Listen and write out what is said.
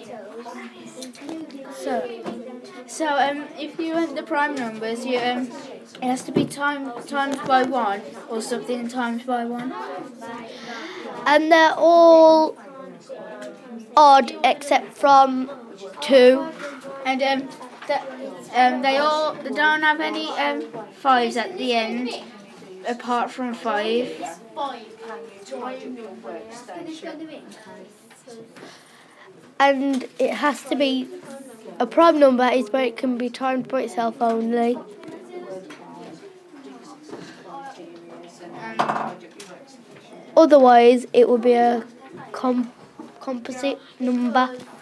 So if you want the prime numbers, it has to be times by 1 or something times by 1. And they're all odd except from 2. And they don't have any 5s at the end, apart from 5. And it has to be a prime number is where it can be timed by itself only. Otherwise, it will be a composite number.